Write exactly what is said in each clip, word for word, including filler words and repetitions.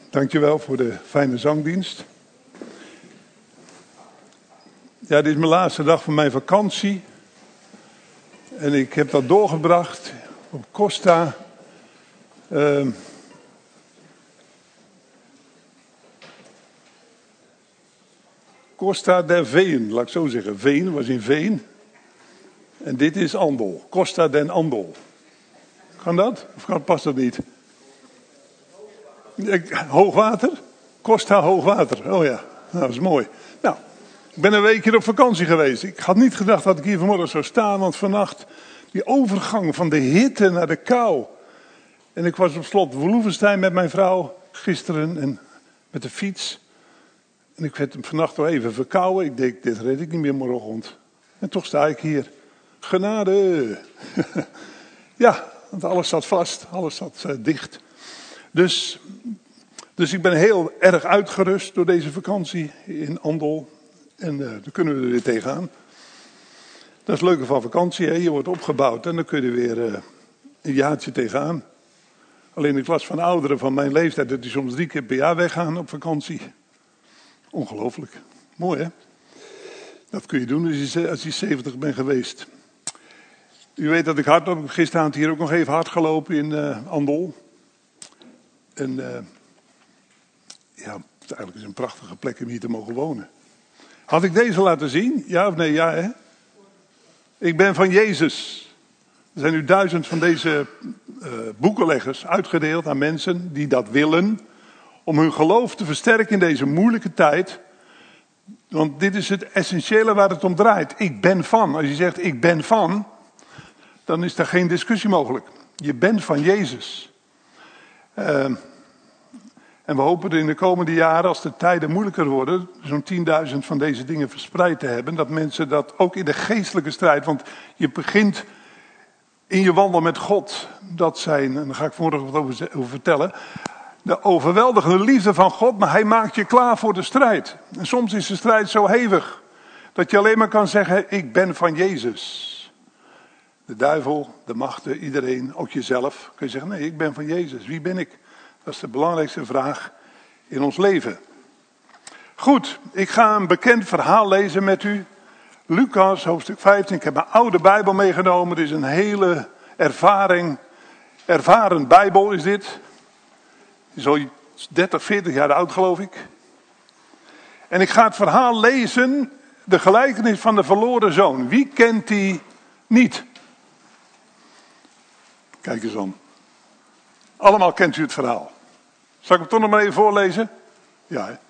dankjewel voor de fijne zangdienst. Ja, dit is mijn laatste dag van mijn vakantie. En ik heb dat doorgebracht op Costa. Uh, Costa der Veen, laat ik zo zeggen. Veen was in Veen. En dit is Andel. Costa den Andel. Kan dat? Of kan, past dat niet? Hoogwater? Costa Hoogwater. Oh ja, nou, dat is mooi. Nou, ik ben een weekje op vakantie geweest. Ik had niet gedacht dat ik hier vanmorgen zou staan, want vannacht die overgang van de hitte naar de kou. En ik was op slot Loevestein met mijn vrouw gisteren en met de fiets. En ik werd vannacht wel even verkouden. Ik denk, dit red ik niet meer morgenochtend. En toch sta ik hier. Genade. Ja, want alles zat vast. Alles zat uh, dicht. Dus, dus ik ben heel erg uitgerust door deze vakantie in Andel. En uh, dan kunnen we er weer tegenaan. Dat is het leuke van vakantie. Hè? Je wordt opgebouwd en dan kun je er weer uh, een jaartje tegenaan. Alleen ik las van ouderen van mijn leeftijd dat die soms drie keer per jaar weggaan op vakantie. Ongelooflijk. Mooi, hè? Dat kun je doen als je, als je zeventig bent geweest. U weet dat ik hard heb. Gisteravond hier ook nog even hard gelopen in uh, Andel. En uh, ja, het eigenlijk is een prachtige plek om hier te mogen wonen. Had ik deze laten zien? Ja of nee? Ja, hè? Ik ben van Jezus. Er zijn nu duizend van deze uh, boekenleggers uitgedeeld aan mensen die dat willen. Om hun geloof te versterken in deze moeilijke tijd. Want dit is het essentiële waar het om draait. Ik ben van. Als je zegt ik ben van, dan is er geen discussie mogelijk. Je bent van Jezus. Uh, en we hopen er in de komende jaren, als de tijden moeilijker worden, zo'n tienduizend van deze dingen verspreid te hebben. Dat mensen dat ook in de geestelijke strijd, want je begint in je wandel met God. Dat zijn, en daar ga ik vanmorgen wat over, over vertellen, de overweldigende liefde van God, maar hij maakt je klaar voor de strijd. En soms is de strijd zo hevig, dat je alleen maar kan zeggen, ik ben van Jezus. De duivel, de machten, iedereen, ook jezelf, kun je zeggen, nee, ik ben van Jezus. Wie ben ik? Dat is de belangrijkste vraag in ons leven. Goed, ik ga een bekend verhaal lezen met u. Lucas, hoofdstuk vijftien. Ik heb mijn oude Bijbel meegenomen. Dit is een hele ervaring, ervaren Bijbel is dit. Die is al dertig, veertig jaar oud, geloof ik. En ik ga het verhaal lezen, de gelijkenis van de verloren zoon. Wie kent die niet? Kijk eens aan. Allemaal kent u het verhaal. Zal ik het toch nog maar even voorlezen? Ja. Hè?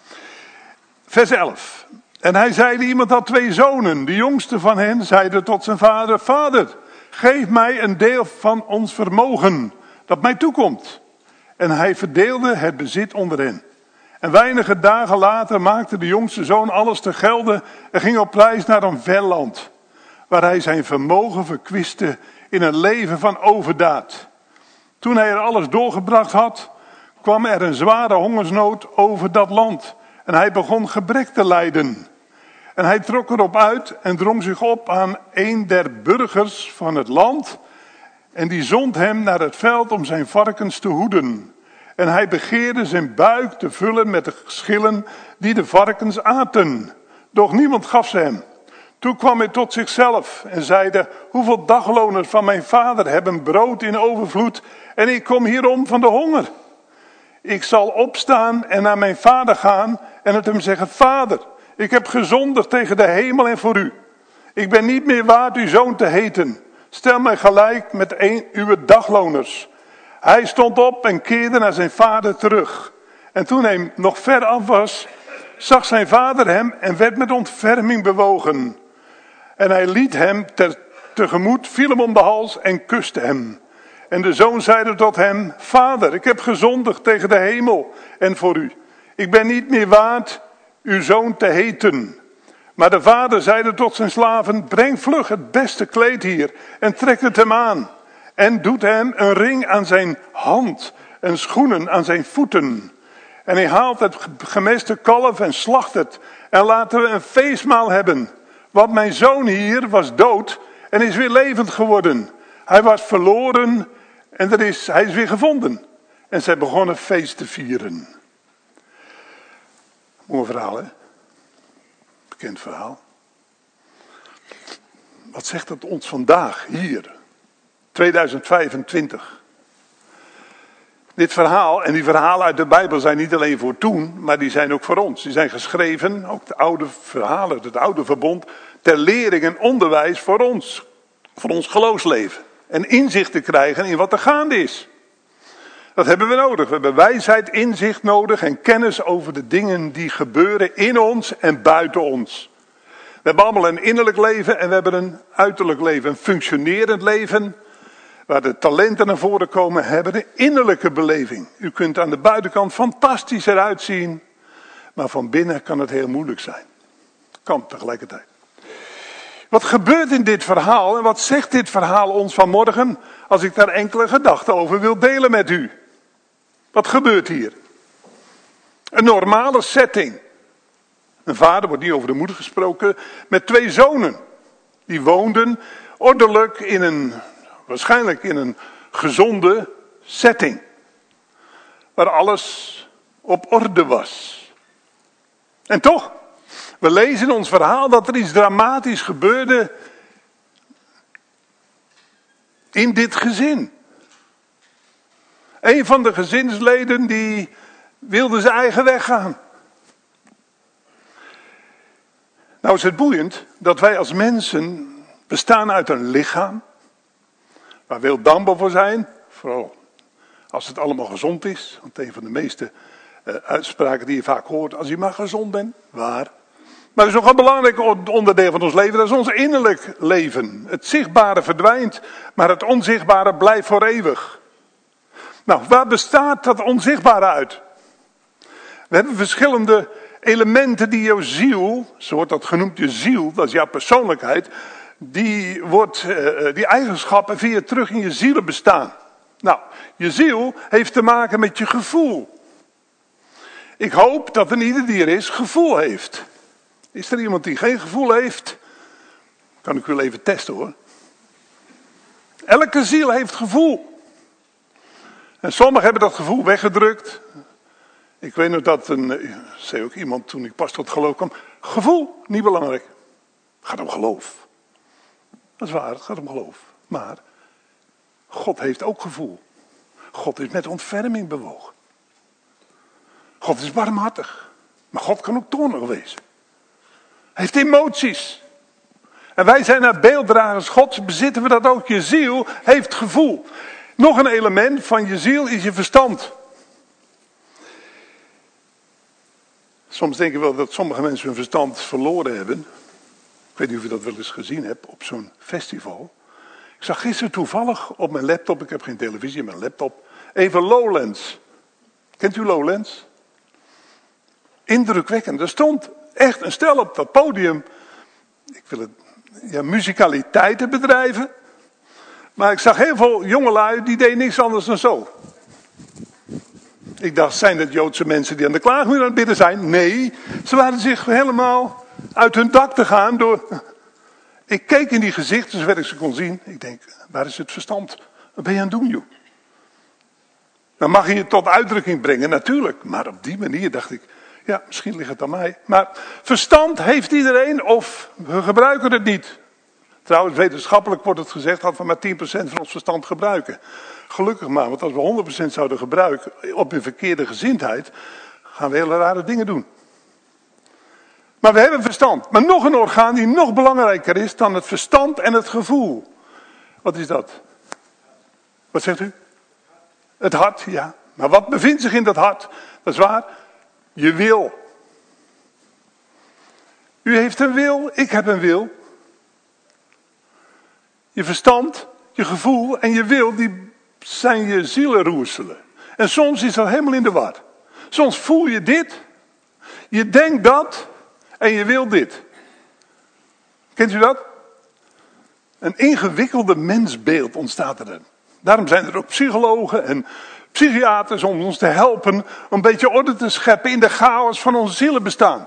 Vers elf. En hij zeide, iemand had twee zonen. De jongste van hen zeide tot zijn vader, vader, geef mij een deel van ons vermogen, dat mij toekomt. En hij verdeelde het bezit onder hen. En weinige dagen later maakte de jongste zoon alles te gelde en ging op reis naar een ver land, waar hij zijn vermogen verkwiste in een leven van overdaad. Toen hij er alles doorgebracht had, kwam er een zware hongersnood over dat land. En hij begon gebrek te lijden. En hij trok erop uit en drong zich op aan een der burgers van het land. En die zond hem naar het veld om zijn varkens te hoeden. En hij begeerde zijn buik te vullen met de schillen die de varkens aten. Doch niemand gaf ze hem. Toen kwam hij tot zichzelf en zeide, hoeveel dagloners van mijn vader hebben brood in overvloed en ik kom hierom van de honger. Ik zal opstaan en naar mijn vader gaan en het hem zeggen, vader, ik heb gezondigd tegen de hemel en voor u. Ik ben niet meer waard uw zoon te heten. Stel mij gelijk met een uw dagloners. Hij stond op en keerde naar zijn vader terug. En toen hij nog ver af was, zag zijn vader hem en werd met ontferming bewogen. En hij liet hem ter, tegemoet, viel hem om de hals en kuste hem. En de zoon zeide tot hem, vader, ik heb gezondigd tegen de hemel en voor u. Ik ben niet meer waard uw zoon te heten. Maar de vader zeide tot zijn slaven, breng vlug het beste kleed hier en trek het hem aan. En doet hem een ring aan zijn hand en schoenen aan zijn voeten. En hij haalt het gemeste kalf en slacht het. En laten we een feestmaal hebben. Want mijn zoon hier was dood en is weer levend geworden. Hij was verloren en er is, hij is weer gevonden. En zij begonnen feest te vieren. Mooi verhaal, hè? Bekend verhaal. Wat zegt het ons vandaag, hier, tweeduizend vijfentwintig? Dit verhaal en die verhalen uit de Bijbel zijn niet alleen voor toen, maar die zijn ook voor ons. Die zijn geschreven, ook de oude verhalen, het oude verbond, ter lering en onderwijs voor ons. Voor ons geloofsleven. En inzicht te krijgen in wat er gaande is. Dat hebben we nodig. We hebben wijsheid, inzicht nodig en kennis over de dingen die gebeuren in ons en buiten ons. We hebben allemaal een innerlijk leven en we hebben een uiterlijk leven. Een functionerend leven, waar de talenten naar voren komen, hebben de innerlijke beleving. U kunt aan de buitenkant fantastisch eruit zien, maar van binnen kan het heel moeilijk zijn. Kan tegelijkertijd. Wat gebeurt in dit verhaal en wat zegt dit verhaal ons vanmorgen, als ik daar enkele gedachten over wil delen met u? Wat gebeurt hier? Een normale setting. Een vader, wordt niet over de moeder gesproken, met twee zonen. Die woonden ordelijk in een, waarschijnlijk in een gezonde setting. Waar alles op orde was. En toch, we lezen in ons verhaal dat er iets dramatisch gebeurde in dit gezin. Een van de gezinsleden die wilde zijn eigen weg gaan. Nou is het boeiend dat wij als mensen bestaan uit een lichaam. Waar we heel dankbaar voor zijn. Vooral als het allemaal gezond is. Want een van de meeste uh, uitspraken die je vaak hoort. Als je maar gezond bent. Waar. Maar er is nog een belangrijk onderdeel van ons leven. Dat is ons innerlijk leven. Het zichtbare verdwijnt. Maar het onzichtbare blijft voor eeuwig. Nou, waar bestaat dat onzichtbare uit? We hebben verschillende elementen die jouw ziel, zo wordt dat genoemd, je ziel, dat is jouw persoonlijkheid, die, wordt, uh, die eigenschappen vind je terug in je zielenbestaan. Nou, je ziel heeft te maken met je gevoel. Ik hoop dat een ieder die er is, gevoel heeft. Is er iemand die geen gevoel heeft? Kan ik wel even testen hoor. Elke ziel heeft gevoel. En sommigen hebben dat gevoel weggedrukt. Ik weet nog dat, een, zei ook iemand toen ik pas tot geloof kwam. Gevoel, niet belangrijk. Het gaat om geloof. Dat is waar, het gaat om geloof. Maar God heeft ook gevoel. God is met ontferming bewogen. God is barmhartig. Maar God kan ook toornig wezen. Hij heeft emoties. En wij zijn naar beelddragers Gods, bezitten we dat ook. Je ziel heeft gevoel. Nog een element van je ziel is je verstand. Soms denk ik wel dat sommige mensen hun verstand verloren hebben. Ik weet niet of je dat wel eens gezien hebt op zo'n festival. Ik zag gisteren toevallig op mijn laptop, ik heb geen televisie, maar een laptop, even Lowlands. Kent u Lowlands? Indrukwekkend. Er stond echt een stel op dat podium. Ik wil het, ja, muzicaliteiten bedrijven. Maar ik zag heel veel jongelui, die deden niks anders dan zo. Ik dacht, zijn dat Joodse mensen die aan de klaagmuur aan het bidden zijn? Nee, ze waren zich helemaal uit hun dak te gaan door... Ik keek in die gezichten, zover ik ze kon zien. Ik denk, waar is het verstand? Wat ben je aan het doen, joh? Dan mag je het tot uitdrukking brengen, natuurlijk. Maar op die manier dacht ik, ja, misschien ligt het aan mij. Maar verstand heeft iedereen of we gebruiken het niet. Trouwens, wetenschappelijk wordt het gezegd dat we maar tien procent van ons verstand gebruiken. Gelukkig maar, want als we honderd procent zouden gebruiken op een verkeerde gezindheid, gaan we hele rare dingen doen. Maar we hebben verstand. Maar nog een orgaan die nog belangrijker is dan het verstand en het gevoel. Wat is dat? Wat zegt u? Het hart, ja. Maar wat bevindt zich in dat hart? Dat is waar. Je wil. U heeft een wil, ik heb een wil. Je verstand, je gevoel en je wil, die zijn je zielenroerselen. En soms is dat helemaal in de war. Soms voel je dit, je denkt dat en je wil dit. Kent u dat? Een ingewikkelde mensbeeld ontstaat er. Daarom zijn er ook psychologen en psychiaters om ons te helpen om een beetje orde te scheppen in de chaos van ons zielenbestaan.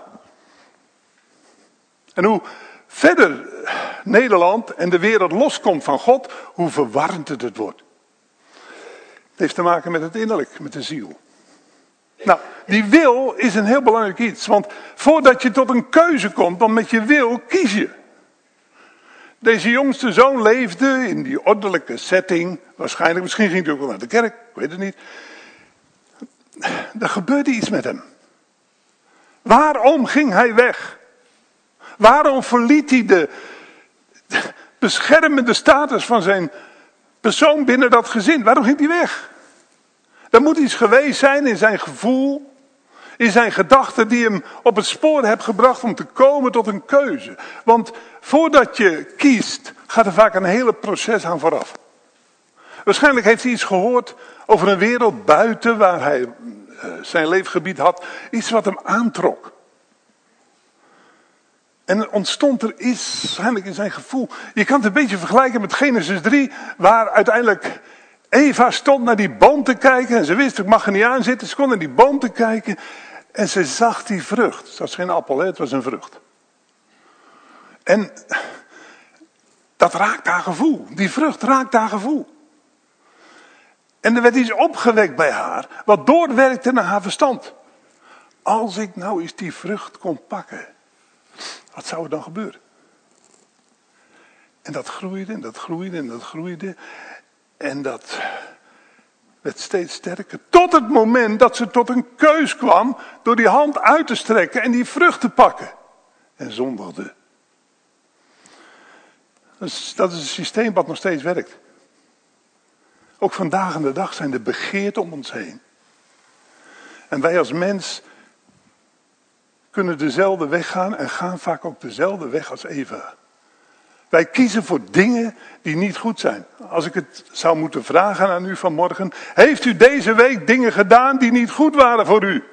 En hoe verder Nederland en de wereld loskomt van God, hoe verwarrend het, het wordt. Het heeft te maken met het innerlijk, met de ziel. Nou, die wil is een heel belangrijk iets. Want voordat je tot een keuze komt, dan met je wil kies je. Deze jongste zoon leefde in die ordelijke setting. Waarschijnlijk, misschien ging hij ook wel naar de kerk, ik weet het niet. Er gebeurde iets met hem. Waarom ging hij weg? Waarom verliet hij de beschermende status van zijn persoon binnen dat gezin? Waarom ging hij weg? Er moet iets geweest zijn in zijn gevoel, in zijn gedachten die hem op het spoor hebben gebracht om te komen tot een keuze. Want voordat je kiest, gaat er vaak een hele proces aan vooraf. Waarschijnlijk heeft hij iets gehoord over een wereld buiten waar hij uh, zijn leefgebied had. Iets wat hem aantrok. En er ontstond er iets, waarschijnlijk in zijn gevoel. Je kan het een beetje vergelijken met Genesis drie, waar uiteindelijk Eva stond naar die boom te kijken. En ze wist, ik mag er niet aan zitten. Ze kon naar die boom te kijken. En ze zag die vrucht. Het was geen appel, hè? Het was een vrucht. En dat raakt haar gevoel. Die vrucht raakt haar gevoel. En er werd iets opgewekt bij haar, wat doorwerkte naar haar verstand. Als ik nou eens die vrucht kon pakken, wat zou er dan gebeuren? En dat groeide en dat groeide en dat groeide. En dat werd steeds sterker. Tot het moment dat ze tot een keus kwam door die hand uit te strekken en die vrucht te pakken. En zondigde. Dat is, dat is een systeem wat nog steeds werkt. Ook vandaag aan de dag zijn er begeerten om ons heen. En wij als mens kunnen dezelfde weg gaan en gaan vaak ook dezelfde weg als Eva. Wij kiezen voor dingen die niet goed zijn. Als ik het zou moeten vragen aan u vanmorgen. Heeft u deze week dingen gedaan die niet goed waren voor u?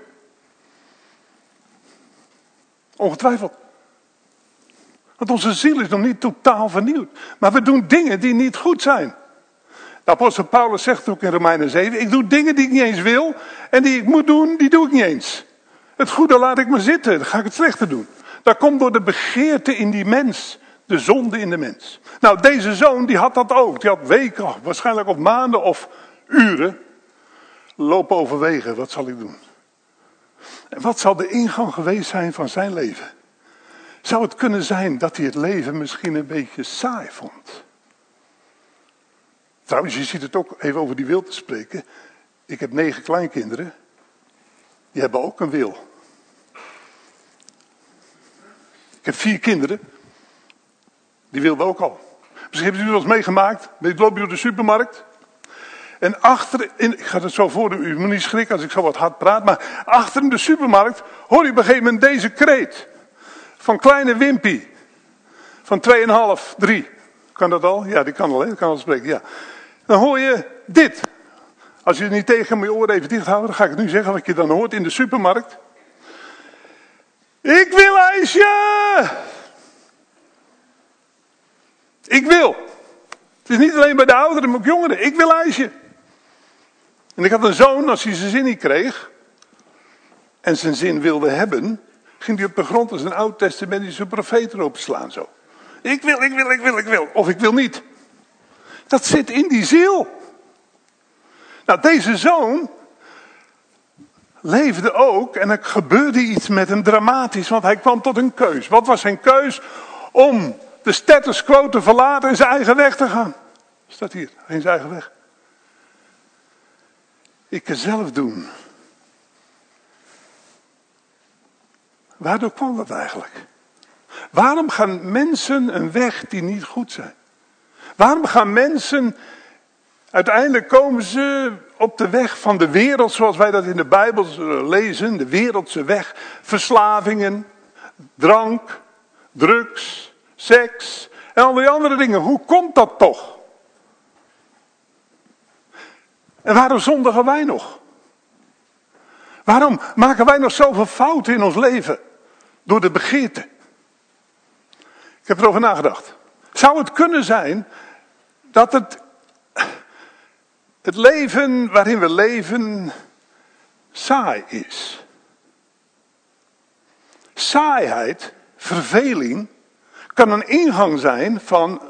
Ongetwijfeld. Want onze ziel is nog niet totaal vernieuwd. Maar we doen dingen die niet goed zijn. De apostel Paulus zegt ook in Romeinen zeven. Ik doe dingen die ik niet eens wil. En die ik moet doen, die doe ik niet eens. Het goede laat ik maar zitten. Dan ga ik het slechte doen. Dat komt door de begeerte in die mens. De zonde in de mens. Nou, deze zoon die had dat ook. Die had weken, waarschijnlijk of maanden of uren. Lopen overwegen. Wat zal ik doen? En wat zal de ingang geweest zijn van zijn leven? Zou het kunnen zijn dat hij het leven misschien een beetje saai vond? Trouwens, je ziet het ook, even over die wil te spreken. Ik heb negen kleinkinderen. Die hebben ook een wil. Ik heb vier kinderen. Die wilden ook al. Misschien hebben jullie wel eens meegemaakt. Ik loop je door de supermarkt. En achter, in, ik ga het zo voor, u moet niet schrikken als ik zo wat hard praat. Maar achter in de supermarkt hoor je op een gegeven moment deze kreet. Van kleine Wimpy. Van tweeënhalf, drie. Kan dat al? Ja, die kan al, hè? Die kan al spreken, ja. Dan hoor je dit. Als je het niet tegen moet je oren even dicht houden, dan ga ik het nu zeggen wat je dan hoort in de supermarkt. Ik wil ijsje! Ik wil. Het is niet alleen bij de ouderen, maar ook jongeren. Ik wil ijsje. En ik had een zoon, als hij zijn zin niet kreeg, en zijn zin wilde hebben, ging hij op de grond als een oud-testamentische profeet erop slaan zo. Ik wil, ik wil, ik wil, ik wil. Of ik wil niet. Dat zit in die ziel. Nou, deze zoon leefde ook en er gebeurde iets met hem dramatisch, want hij kwam tot een keus. Wat was zijn keus? Om de status quo te verlaten en zijn eigen weg te gaan. Staat hier, hij ging zijn eigen weg. Ik kan zelf doen. Waardoor kwam dat eigenlijk? Waarom gaan mensen een weg die niet goed zijn? Waarom gaan mensen, uiteindelijk komen ze op de weg van de wereld, zoals wij dat in de Bijbel lezen, de wereldse weg. Verslavingen, drank, drugs, seks en al die andere dingen. Hoe komt dat toch? En waarom zondigen wij nog? Waarom maken wij nog zoveel fouten in ons leven? Door de begeerte. Ik heb erover nagedacht. Zou het kunnen zijn dat het, het leven waarin we leven saai is? Saaiheid, verveling, kan een ingang zijn van,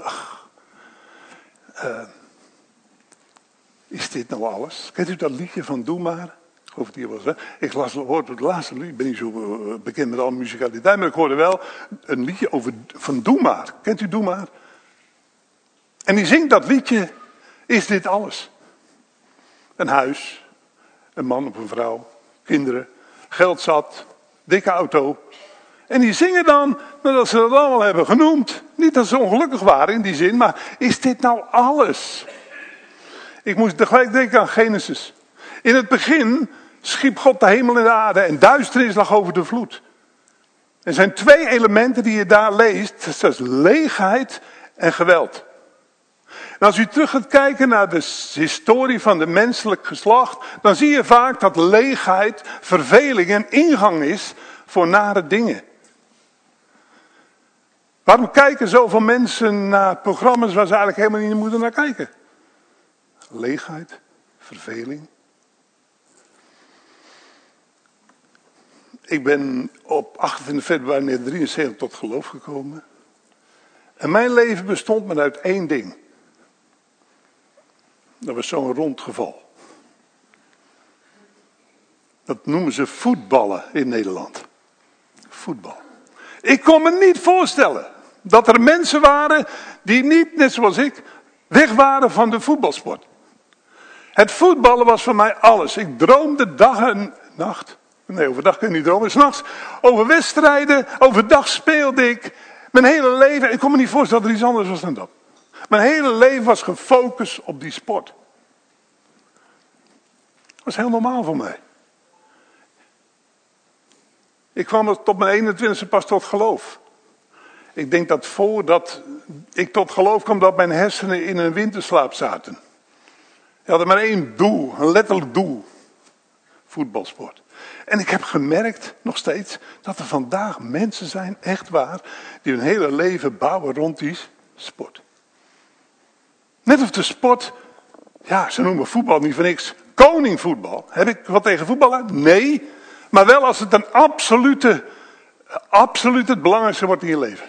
uh, is dit nou alles? Kent u dat liedje van Doe maar? Ik geloof het hier was, hè? Ik las, hoorde het laatste lied, ik ben niet zo bekend met alle muzikaliteit, maar ik hoorde wel een liedje over, van Doe Maar. Kent u Doe Maar? En die zingt dat liedje, is dit alles? Een huis, een man of een vrouw, kinderen, geld zat, dikke auto. En die zingen dan, nadat ze dat allemaal hebben genoemd, niet dat ze ongelukkig waren in die zin, maar is dit nou alles? Ik moest tegelijk denken aan Genesis. In het begin schiep God de hemel en de aarde en duisternis lag over de vloed. Er zijn twee elementen die je daar leest, dat is leegheid en geweld. En als u terug gaat kijken naar de historie van het menselijk geslacht, dan zie je vaak dat leegheid, verveling een ingang is voor nare dingen. Waarom kijken zoveel mensen naar programma's waar ze eigenlijk helemaal niet moeten naar kijken? Leegheid, verveling. Ik ben op achtentwintig februari negentien drieënzeventig tot geloof gekomen. En mijn leven bestond maar uit één ding. Dat was zo'n rond geval. Dat noemen ze voetballen in Nederland. Voetbal. Ik kon me niet voorstellen dat er mensen waren die niet, net zoals ik, weg waren van de voetbalsport. Het voetballen was voor mij alles. Ik droomde dag en nacht. Nee, overdag kun je niet dromen. 's Nachts over wedstrijden. Overdag speelde ik. Mijn hele leven. Ik kon me niet voorstellen dat er iets anders was dan dat. Mijn hele leven was gefocust op die sport. Dat was heel normaal voor mij. Ik kwam er tot mijn eenentwintigste pas tot geloof. Ik denk dat voordat ik tot geloof kwam, dat mijn hersenen in een winterslaap zaten. Die hadden maar één doel, een letterlijk doel. Voetbalsport. En ik heb gemerkt, nog steeds, dat er vandaag mensen zijn, echt waar, die hun hele leven bouwen rond die sport. Net of de sport, ja, ze noemen voetbal niet voor niks, koningvoetbal. Heb ik wat tegen voetballen? Nee. Maar wel als het een absolute, absoluut het belangrijkste wordt in je leven.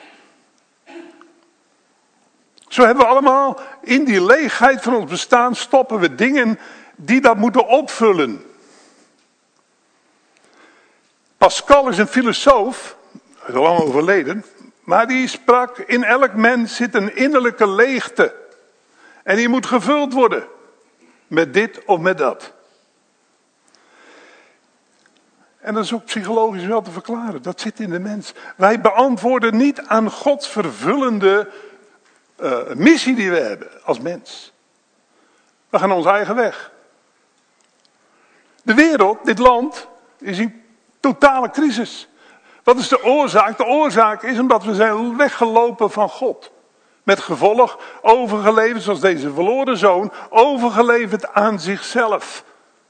Zo hebben we allemaal in die leegheid van ons bestaan stoppen we dingen die dat moeten opvullen. Pascal is een filosoof, hij is al lang overleden, maar die sprak, in elk mens zit een innerlijke leegte. En die moet gevuld worden met dit of met dat. En dat is ook psychologisch wel te verklaren, dat zit in de mens. Wij beantwoorden niet aan Gods vervullende uh, missie die we hebben als mens. We gaan onze eigen weg. De wereld, dit land, is in totale crisis. Wat is de oorzaak? De oorzaak is omdat we zijn weggelopen van God. Met gevolg overgeleverd, zoals deze verloren zoon, overgeleverd aan zichzelf.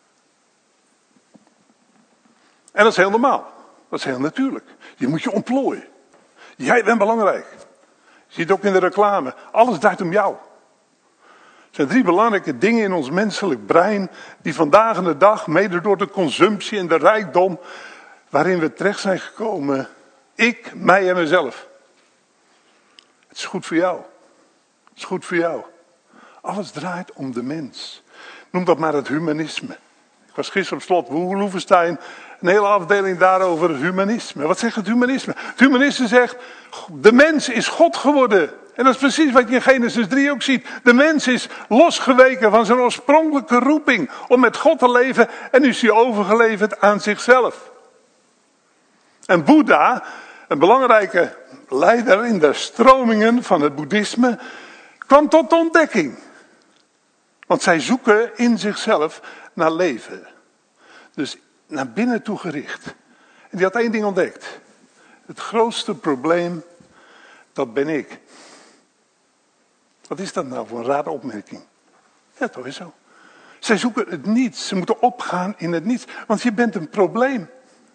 En dat is heel normaal. Dat is heel natuurlijk. Je moet je ontplooien. Jij bent belangrijk. Je ziet het ook in de reclame. Alles draait om jou. Er zijn drie belangrijke dingen in ons menselijk brein die vandaag en de dag, mede door de consumptie en de rijkdom, waarin we terecht zijn gekomen. Ik, mij en mezelf. Het is goed voor jou. Het is goed voor jou. Alles draait om de mens. Noem dat maar het humanisme. Ik was gisteren op slot Loevestein, een hele afdeling daarover het humanisme. Wat zegt het humanisme? Het humanisme zegt, de mens is God geworden. En dat is precies wat je in Genesis drie ook ziet. De mens is losgeweken van zijn oorspronkelijke roeping om met God te leven en nu is hij overgeleverd aan zichzelf. En Boeddha, een belangrijke leider in de stromingen van het boeddhisme, kwam tot de ontdekking. Want zij zoeken in zichzelf naar leven. Dus naar binnen toe gericht. En die had één ding ontdekt. Het grootste probleem, dat ben ik. Wat is dat nou voor een rare opmerking? Ja, toch is zo. Zij zoeken het niets. Ze moeten opgaan in het niets. Want je bent een probleem.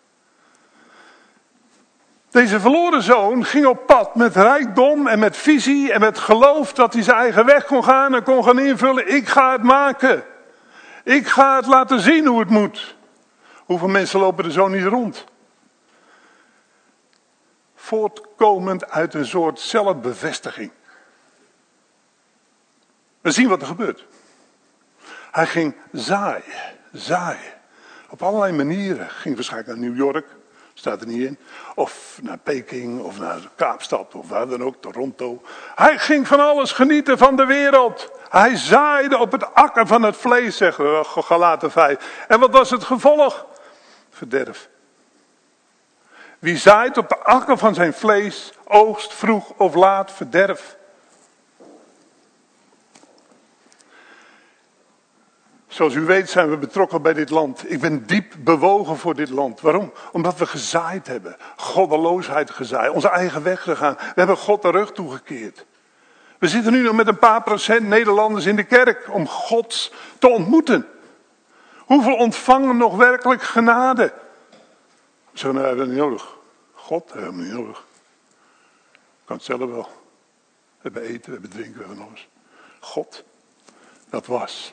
Deze verloren zoon ging op pad met rijkdom en met visie en met geloof dat hij zijn eigen weg kon gaan en kon gaan invullen. Ik ga het maken. Ik ga het laten zien hoe het moet. Hoeveel mensen lopen er zo niet rond? Voortkomend uit een soort zelfbevestiging. We zien wat er gebeurt. Hij ging zaaien, zaaien. Op allerlei manieren. Ging waarschijnlijk naar New York, staat er niet in. Of naar Peking, of naar Kaapstad, of waar dan ook, Toronto. Hij ging van alles genieten van de wereld. Hij zaaide op het akker van het vlees, zegt Galaten vijf. En wat was het gevolg? Verderf. Wie zaait op de akker van zijn vlees, oogst vroeg of laat verderf. Zoals u weet zijn we betrokken bij dit land. Ik ben diep bewogen voor dit land. Waarom? Omdat we gezaaid hebben. Goddeloosheid gezaaid. Onze eigen weg gegaan. We hebben God de rug toegekeerd. We zitten nu nog met een paar procent Nederlanders in de kerk om God te ontmoeten. Hoeveel ontvangen nog werkelijk genade? Zo, nou, hebben we niet nodig. God hebben we niet nodig. Kan het zelf wel. We hebben eten, we hebben drinken, we hebben nog eens. God, dat was.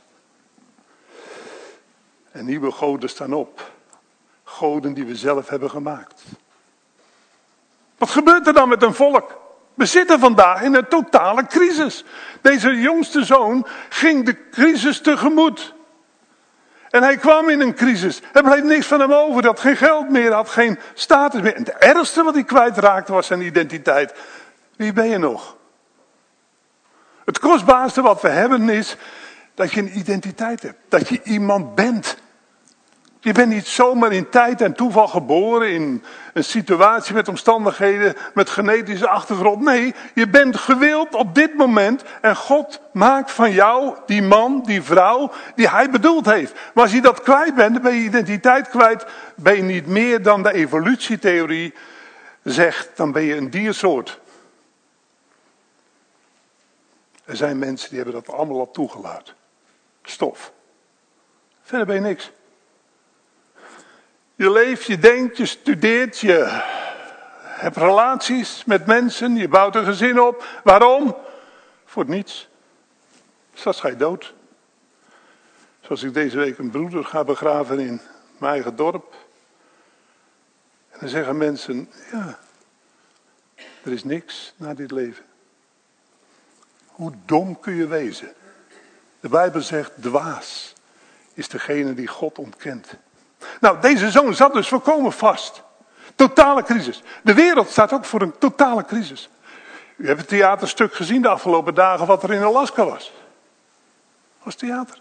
En nieuwe goden staan op. Goden die we zelf hebben gemaakt. Wat gebeurt er dan met een volk? We zitten vandaag in een totale crisis. Deze jongste zoon ging de crisis tegemoet. En hij kwam in een crisis. Er bleef niks van hem over. Hij had geen geld meer, hij had geen status meer. En het ergste wat hij kwijtraakte was zijn identiteit. Wie ben je nog? Het kostbaarste wat we hebben is dat je een identiteit hebt. Dat je iemand bent. Je bent niet zomaar in tijd en toeval geboren in een situatie met omstandigheden, met genetische achtergrond. Nee, je bent gewild op dit moment en God maakt van jou die man, die vrouw, die hij bedoeld heeft. Maar als je dat kwijt bent, dan ben je identiteit kwijt, ben je niet meer dan de evolutietheorie zegt, dan ben je een diersoort. Er zijn mensen die hebben dat allemaal al toegelaten. Stof. Verder ben je niks. Je leeft, je denkt, je studeert, je hebt relaties met mensen, je bouwt een gezin op. Waarom? Voor niets. Straks ga je dood. Zoals ik deze week een broeder ga begraven in mijn eigen dorp. En dan zeggen mensen, ja, er is niks na dit leven. Hoe dom kun je wezen? De Bijbel zegt, dwaas is degene die God ontkent. Nou, deze zoon zat dus volkomen vast. Totale crisis. De wereld staat ook voor een totale crisis. U hebt het theaterstuk gezien de afgelopen dagen wat er in Alaska was. Dat was theater.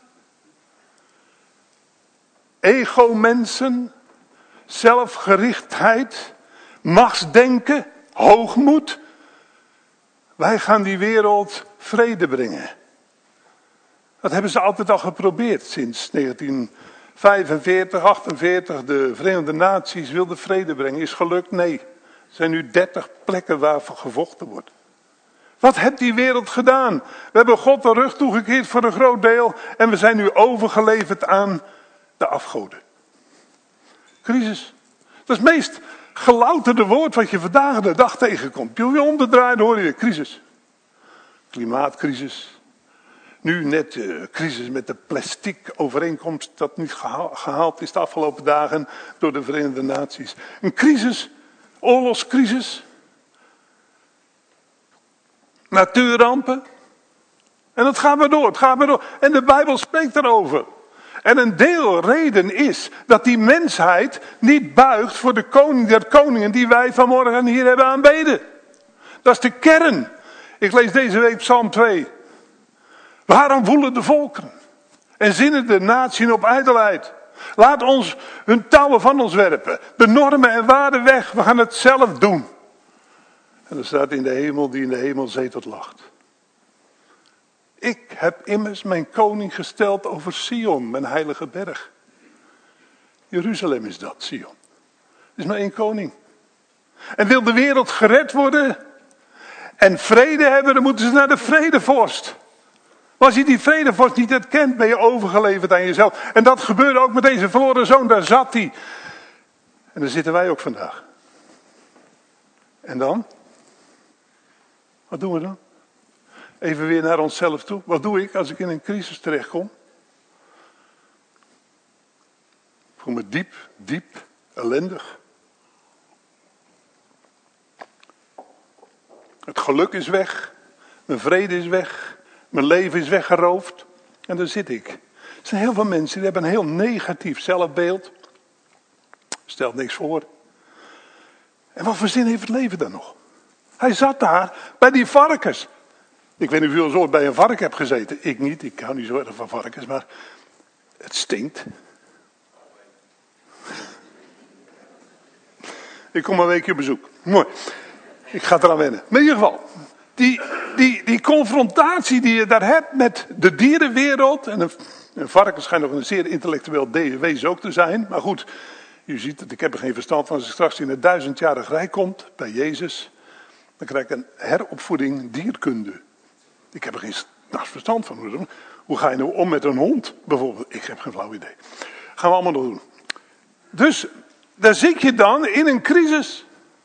Ego-mensen, zelfgerichtheid, machtsdenken, hoogmoed. Wij gaan die wereld vrede brengen. Dat hebben ze altijd al geprobeerd sinds negentien vijfenveertig, achtenveertig. De Verenigde Naties wilden vrede brengen. Is gelukt? Nee. Er zijn nu dertig plekken waar gevochten wordt. Wat heeft die wereld gedaan? We hebben God de rug toegekeerd voor een groot deel. En we zijn nu overgeleverd aan de afgoden. Crisis. Dat is het meest gelouterde woord wat je vandaag de dag tegenkomt. Je om te draaien hoor je crisis. Klimaatcrisis. Nu net de crisis met de plastic overeenkomst dat niet gehaald is de afgelopen dagen door de Verenigde Naties. Een crisis, oorlogscrisis, natuurrampen. En dat gaat maar door, het gaat maar door. En de Bijbel spreekt erover. En een deelreden is dat die mensheid niet buigt voor de koning der koningen die wij vanmorgen hier hebben aanbeden. Dat is de kern. Ik lees deze week Psalm twee. Waarom woelen de volken en zinnen de naties op ijdelheid? Laat ons hun touwen van ons werpen. De normen en waarden weg. We gaan het zelf doen. En er staat in de hemel die in de hemel zetelt lacht. Ik heb immers mijn koning gesteld over Sion, mijn heilige berg. Jeruzalem is dat, Sion. Er is maar één koning. En wil de wereld gered worden en vrede hebben, dan moeten ze naar de vredevorst. Maar als je die vredevorst niet herkent, ben je overgeleverd aan jezelf. En dat gebeurde ook met deze verloren zoon, daar zat hij. En daar zitten wij ook vandaag. En dan? Wat doen we dan? Even weer naar onszelf toe. Wat doe ik als ik in een crisis terechtkom? Ik voel me diep, diep, ellendig. Het geluk is weg. Mijn vrede is weg. Mijn leven is weggeroofd. En daar zit ik. Er zijn heel veel mensen die hebben een heel negatief zelfbeeld. Stelt niks voor. En wat voor zin heeft het leven dan nog? Hij zat daar bij die varkens. Ik weet niet of jullie ooit bij een varken hebt gezeten. Ik niet, ik hou niet zo erg van varkens, maar het stinkt. Ik kom een weekje op bezoek. Mooi. Ik ga eraan wennen. Maar in ieder geval, die, die, die confrontatie die je daar hebt met de dierenwereld. En een, een varken schijnt nog een zeer intellectueel wezen ook te zijn. Maar goed, u ziet het, ik heb er geen verstand van. Als ik straks in het duizendjarig rijk komt bij Jezus, dan krijg ik een heropvoeding dierkunde. Ik heb er geen verstand van. Hoe ga je nou om met een hond bijvoorbeeld? Ik heb geen flauw idee. Gaan we allemaal nog doen. Dus daar zit je dan in een crisis.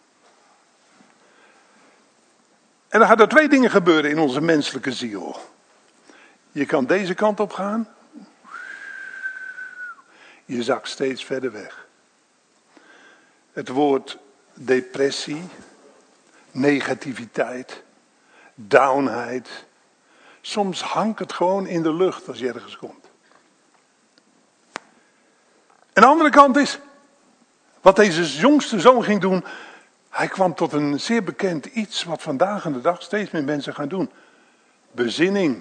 En dan gaan er twee dingen gebeuren in onze menselijke ziel. Je kan deze kant op gaan. Je zakt steeds verder weg. Het woord depressie, negativiteit, downheid. Soms hangt het gewoon in de lucht als je ergens komt. En de andere kant is, wat deze jongste zoon ging doen. Hij kwam tot een zeer bekend iets wat vandaag aan de dag steeds meer mensen gaan doen. Bezinning.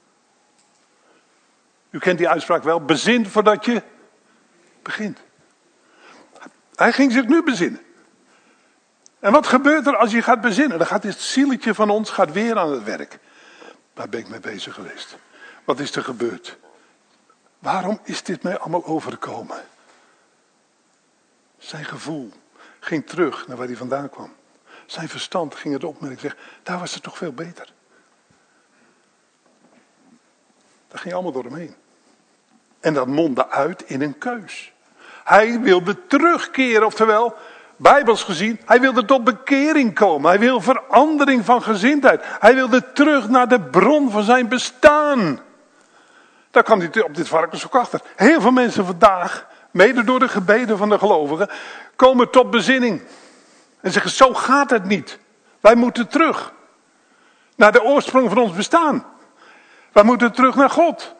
U kent die uitspraak wel. Bezin voordat je begint. Hij ging zich nu bezinnen. En wat gebeurt er als je gaat bezinnen? Dan gaat dit zieletje van ons gaat weer aan het werk. Waar ben ik mee bezig geweest? Wat is er gebeurd? Waarom is dit mij allemaal overkomen? Zijn gevoel ging terug naar waar hij vandaan kwam. Zijn verstand ging het opmerken. Zeg, daar was het toch veel beter. Dat ging allemaal door hem heen. En dat mondde uit in een keus. Hij wilde terugkeren, oftewel, bijbels gezien, hij wilde tot bekering komen. Hij wil verandering van gezindheid. Hij wilde terug naar de bron van zijn bestaan. Daar kwam hij op dit varkens ook achter. Heel veel mensen vandaag, mede door de gebeden van de gelovigen, komen tot bezinning. En zeggen, zo gaat het niet. Wij moeten terug naar de oorsprong van ons bestaan. Wij moeten terug naar God.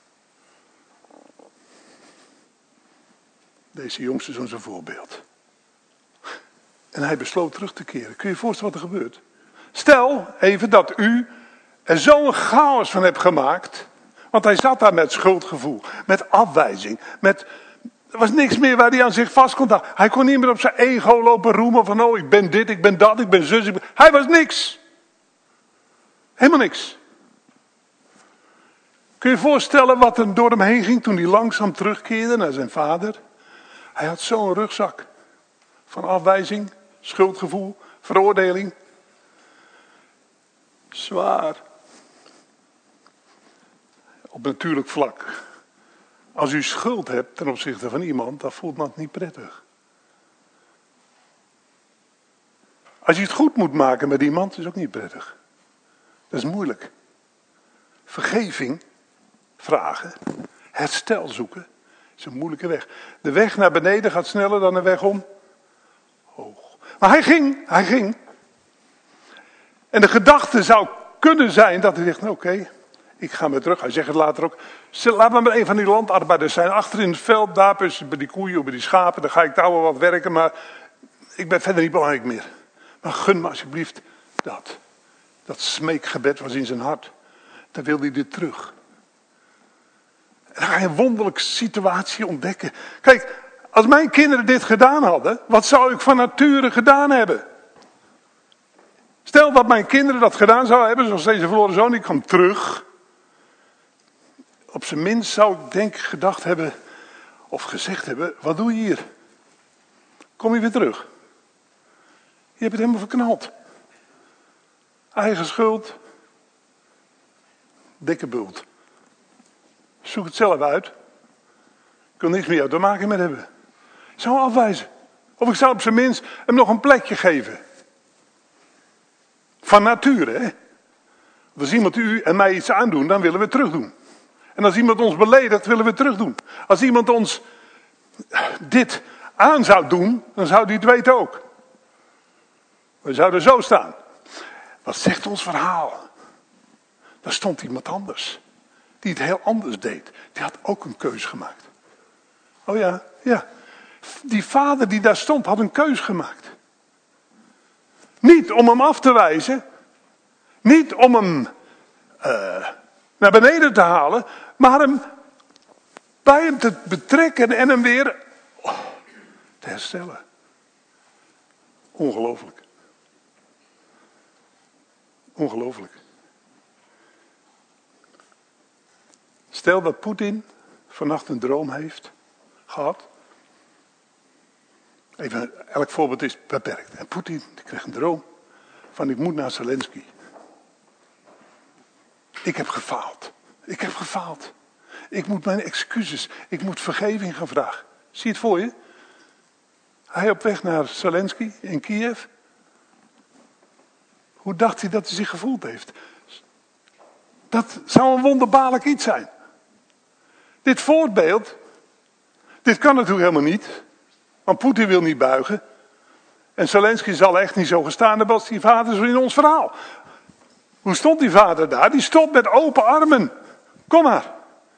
Deze jongste zoon is een voorbeeld. En hij besloot terug te keren. Kun je je voorstellen wat er gebeurt? Stel even dat u er zo'n chaos van hebt gemaakt. Want hij zat daar met schuldgevoel. Met afwijzing. Met, er was niks meer waar hij aan zich vast kon houden. Hij kon niet meer op zijn ego lopen roemen van oh ik ben dit, ik ben dat, ik ben zus. Ik ben... Hij was niks. Helemaal niks. Kun je je voorstellen wat er door hem heen ging toen hij langzaam terugkeerde naar zijn vader? Hij had zo'n rugzak van afwijzing, schuldgevoel, veroordeling. Zwaar. Op natuurlijk vlak. Als u schuld hebt ten opzichte van iemand, dan voelt dat niet prettig. Als je het goed moet maken met iemand, is het ook niet prettig. Dat is moeilijk. Vergeving vragen, herstel zoeken, is een moeilijke weg. De weg naar beneden gaat sneller dan de weg omhoog. Maar hij ging, hij ging. En de gedachte zou kunnen zijn dat hij zegt, nou, oké, okay, ik ga weer terug. Hij zegt het later ook, laat me maar een van die landarbeiders zijn. Achter in het veld, daar bij die koeien, bij die schapen, dan ga ik daar wel wat werken, maar ik ben verder niet belangrijk meer. Maar gun me alsjeblieft dat. Dat smeekgebed was in zijn hart. Dan wilde hij weer terug. En dan ga je een wonderlijke situatie ontdekken. Kijk, als mijn kinderen dit gedaan hadden, wat zou ik van nature gedaan hebben? Stel dat mijn kinderen dat gedaan zouden hebben, zoals deze verloren zoon, die kwam terug. Op zijn minst zou ik denk ik gedacht hebben, of gezegd hebben, wat doe je hier? Kom je weer terug? Je hebt het helemaal verknald. Eigen schuld. Dikke bult. Zoek het zelf uit. Ik wil niks meer te maken met hebben. Ik zou hem afwijzen. Of ik zou op zijn minst hem nog een plekje geven. Van nature, hè. Als iemand u en mij iets aandoen, dan willen we het terugdoen. En als iemand ons beledigt, willen we het terugdoen. Als iemand ons dit aan zou doen, dan zou hij het weten ook. We zouden zo staan. Wat zegt ons verhaal? Daar stond iemand anders. Die het heel anders deed. Die had ook een keus gemaakt. Oh ja, ja. Die vader die daar stond had een keus gemaakt. Niet om hem af te wijzen. Niet om hem uh, naar beneden te halen. Maar hem bij hem te betrekken en hem weer oh, te herstellen. Ongelooflijk. Ongelooflijk. Stel dat Poetin vannacht een droom heeft gehad. Even, elk voorbeeld is beperkt. En Poetin die kreeg een droom van ik moet naar Zelensky. Ik heb gefaald. Ik heb gefaald. Ik moet mijn excuses. Ik moet vergeving gaan vragen. Zie je het voor je? Hij op weg naar Zelensky in Kiev. Hoe dacht hij dat hij zich gevoeld heeft? Dat zou een wonderbaarlijk iets zijn. Dit voorbeeld, dit kan natuurlijk helemaal niet. Want Poetin wil niet buigen. En Zelensky zal echt niet zo gestaan hebben als die vader zo in ons verhaal. Hoe stond die vader daar? Die stond met open armen. Kom maar.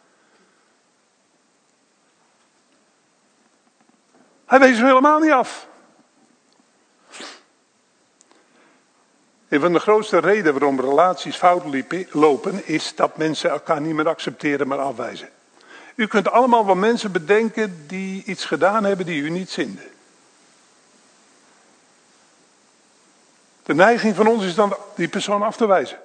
Hij wees hem helemaal niet af. Een van de grootste redenen waarom relaties fout lopen is dat mensen elkaar niet meer accepteren, maar afwijzen. U kunt allemaal wel mensen bedenken die iets gedaan hebben die u niet zinden. De neiging van ons is dan die persoon af te wijzen.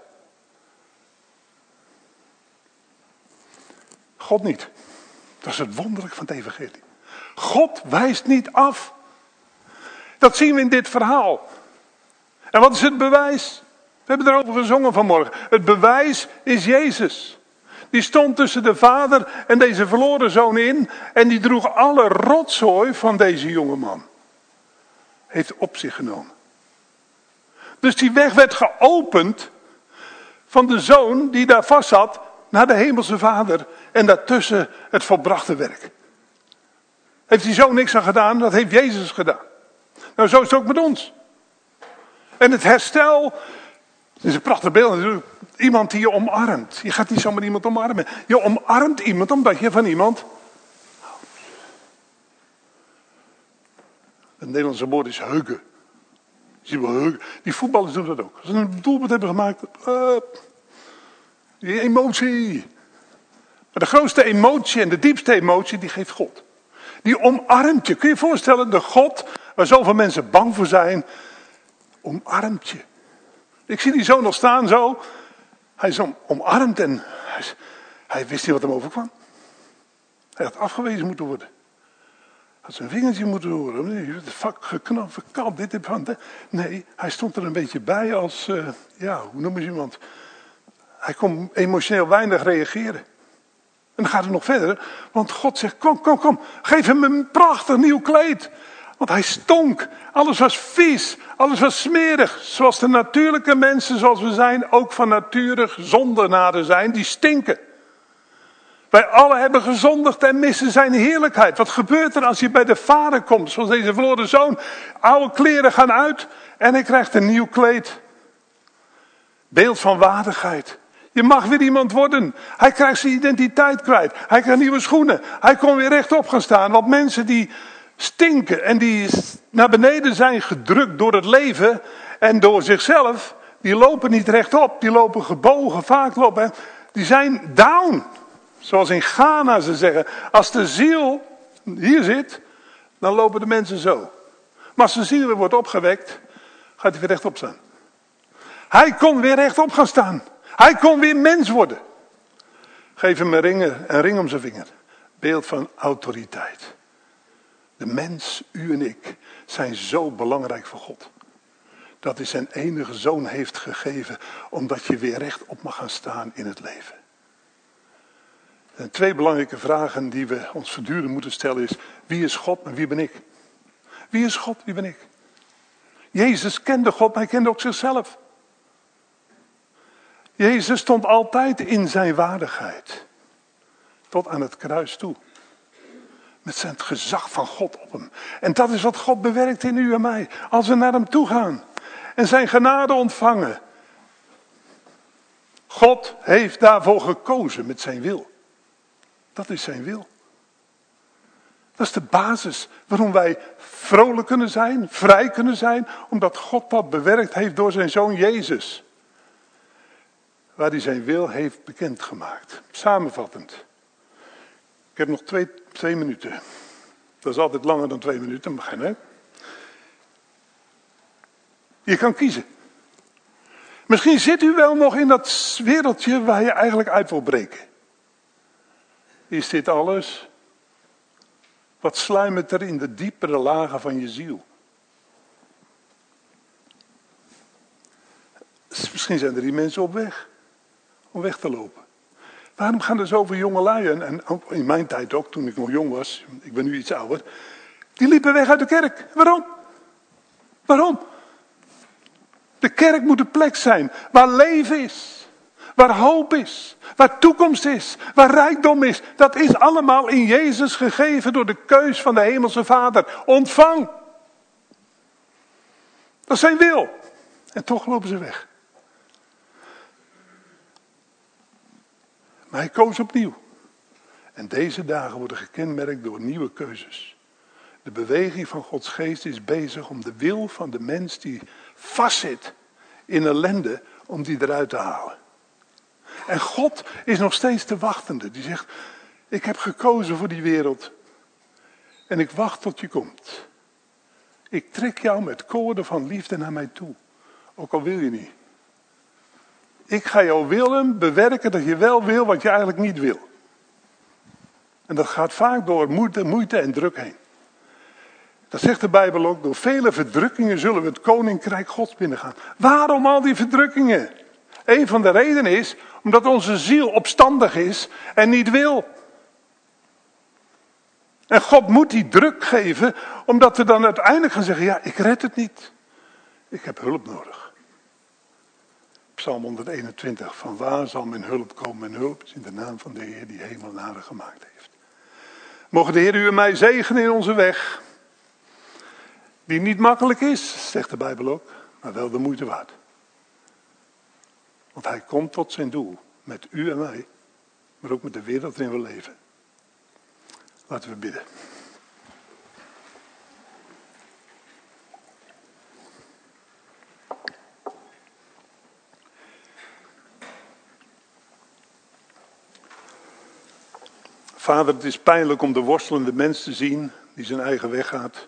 God niet. Dat is het wonderlijk van het evangelie. God wijst niet af. Dat zien we in dit verhaal. En wat is het bewijs? We hebben erover gezongen vanmorgen. Het bewijs is Jezus. Die stond tussen de vader en deze verloren zoon in. En die droeg alle rotzooi van deze jonge man. Heeft op zich genomen. Dus die weg werd geopend van de zoon die daar vast zat naar de hemelse vader. En daartussen het volbrachte werk. Heeft die zoon niks aan gedaan, dat heeft Jezus gedaan. Nou, zo is het ook met ons. En het herstel, het is een prachtig beeld natuurlijk. Iemand die je omarmt. Je gaat niet zomaar iemand omarmen. Je omarmt iemand omdat je van iemand houdt. Het Nederlandse woord is heugen. Zie je wel heugen. Die voetballers doen dat ook. Als ze een doelpunt hebben gemaakt. Uh, die emotie. Maar de grootste emotie en de diepste emotie die geeft God. Die omarmt je. Kun je je voorstellen, de God waar zoveel mensen bang voor zijn, omarmt je. Ik zie die zoon nog staan zo. Hij is omarmd en hij, hij wist niet wat hem overkwam. Hij had afgewezen moeten worden. Hij had zijn vingertje moeten horen. Nee, vak geknapt, verkald, dit en van. Nee, hij stond er een beetje bij als, uh, ja, hoe noemen ze iemand? Hij kon emotioneel weinig reageren. En dan gaat het nog verder, want God zegt, kom, kom, kom, geef hem een prachtig nieuw kleed. Want hij stonk, alles was vies, alles was smerig. Zoals de natuurlijke mensen zoals we zijn, ook van nature zondenaren zijn, die stinken. Wij allen hebben gezondigd en missen zijn heerlijkheid. Wat gebeurt er als je bij de vader komt, zoals deze verloren zoon? Oude kleren gaan uit en hij krijgt een nieuw kleed. Beeld van waardigheid. Je mag weer iemand worden. Hij krijgt zijn identiteit kwijt. Hij krijgt nieuwe schoenen. Hij kon weer rechtop gaan staan. Want mensen die stinken en die naar beneden zijn gedrukt door het leven en door zichzelf, die lopen niet rechtop. Die lopen gebogen, vaak lopen. Die zijn down. Zoals in Ghana ze zeggen. Als de ziel hier zit, dan lopen de mensen zo. Maar als de ziel weer wordt opgewekt, gaat hij weer rechtop staan. Hij kon weer rechtop gaan staan. Hij kon weer mens worden. Geef hem een ring, een ring om zijn vinger. Beeld van autoriteit. De mens, u en ik, zijn zo belangrijk voor God. Dat hij zijn enige zoon heeft gegeven, omdat je weer rechtop mag gaan staan in het leven. En twee belangrijke vragen die we ons voortdurend moeten stellen is, wie is God en wie ben ik? Wie is God, wie ben ik? Jezus kende God, maar hij kende ook zichzelf. Jezus stond altijd in zijn waardigheid. Tot aan het kruis toe. Met zijn gezag van God op hem. En dat is wat God bewerkt in u en mij. Als we naar hem toe gaan. En zijn genade ontvangen. God heeft daarvoor gekozen met zijn wil. Dat is zijn wil. Dat is de basis waarom wij vrolijk kunnen zijn, vrij kunnen zijn, omdat God dat bewerkt heeft door zijn Zoon Jezus. Waar hij zijn wil heeft bekendgemaakt. Samenvattend. Ik heb nog twee, twee minuten. Dat is altijd langer dan twee minuten, maar geen hè. Je kan kiezen. Misschien zit u wel nog in dat wereldje waar je eigenlijk uit wil breken. Is dit alles? Wat sluimert er in de diepere lagen van je ziel? Misschien zijn er die mensen op weg. Om weg te lopen. Waarom gaan er zoveel jongelui, en, en ook in mijn tijd ook, toen ik nog jong was, ik ben nu iets ouder, die liepen weg uit de kerk. Waarom? Waarom? De kerk moet een plek zijn waar leven is, waar hoop is, waar toekomst is, waar rijkdom is. Dat is allemaal in Jezus gegeven door de keus van de Hemelse Vader. Ontvang. Dat is zijn wil. En toch lopen ze weg. Maar hij koos opnieuw. En deze dagen worden gekenmerkt door nieuwe keuzes. De beweging van Gods geest is bezig om de wil van de mens die vastzit in ellende, om die eruit te halen. En God is nog steeds de wachtende. Die zegt, ik heb gekozen voor die wereld. En ik wacht tot je komt. Ik trek jou met koorden van liefde naar mij toe. Ook al wil je niet. Ik ga jouw willen bewerken dat je wel wil wat je eigenlijk niet wil. En dat gaat vaak door moeite, moeite en druk heen. Dat zegt de Bijbel ook. Door vele verdrukkingen zullen we het koninkrijk Gods binnengaan. Waarom al die verdrukkingen? Een van de redenen is omdat onze ziel opstandig is en niet wil. En God moet die druk geven, omdat we dan uiteindelijk gaan zeggen, ja, ik red het niet. Ik heb hulp nodig. Psalm honderdeenentwintig, van waar zal mijn hulp komen? Mijn hulp is in de naam van de Heer die hemel en aarde gemaakt heeft. Mogen de Heer u en mij zegenen in onze weg. Die niet makkelijk is, zegt de Bijbel ook, maar wel de moeite waard. Want hij komt tot zijn doel, met u en mij, maar ook met de wereld waarin we leven. Laten we bidden. Vader, het is pijnlijk om de worstelende mens te zien die zijn eigen weg gaat.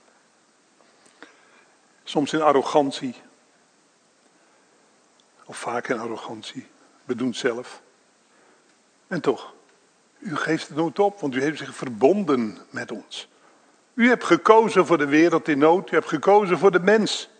Soms in arrogantie. Of vaak in arrogantie. We doen het zelf. En toch, u geeft het nooit op, want u heeft zich verbonden met ons. U hebt gekozen voor de wereld in nood. U hebt gekozen voor de mens.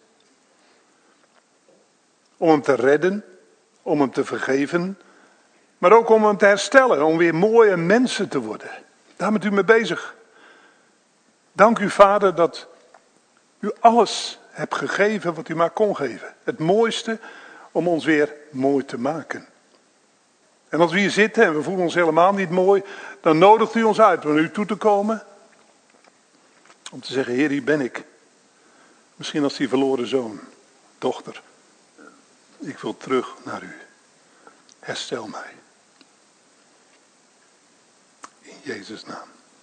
Om hem te redden. Om hem te vergeven. Maar ook om hem te herstellen. Om weer mooie mensen te worden. Daar bent u mee bezig. Dank u, Vader, dat u alles hebt gegeven wat u maar kon geven. Het mooiste om ons weer mooi te maken. En als we hier zitten en we voelen ons helemaal niet mooi, dan nodigt u ons uit om naar u toe te komen. Om te zeggen, Heer, hier ben ik. Misschien als die verloren zoon, dochter. Ik wil terug naar u. Herstel mij. In Jezus' naam.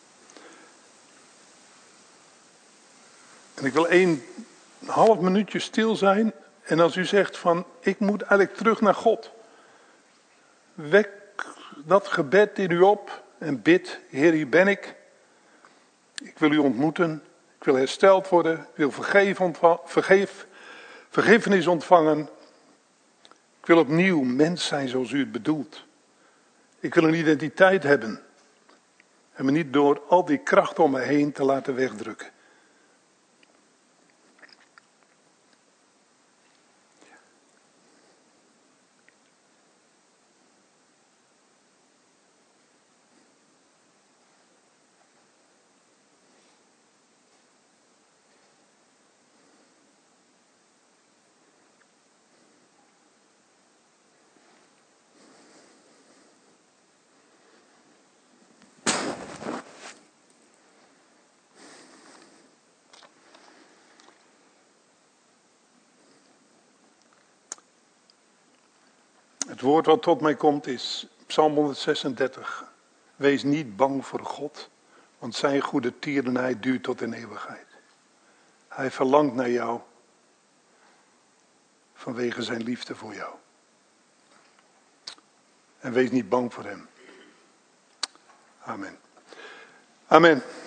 En ik wil één half minuutje stil zijn. En als u zegt van, ik moet eigenlijk terug naar God. Wek dat gebed in u op en bid, Heer, hier ben ik. Ik wil u ontmoeten. Ik wil hersteld worden. Ik wil vergeef ontva- vergeef, vergiffenis ontvangen. Ik wil opnieuw mens zijn zoals u het bedoelt. Ik wil een identiteit hebben. En me niet door al die krachten om me heen te laten wegdrukken. Het woord wat tot mij komt is Psalm honderdzesendertig. Wees niet bang voor God, Want zijn goede tierenheid duurt tot in eeuwigheid. Hij verlangt naar jou. Vanwege zijn liefde voor jou. En wees niet bang voor hem. Amen. Amen.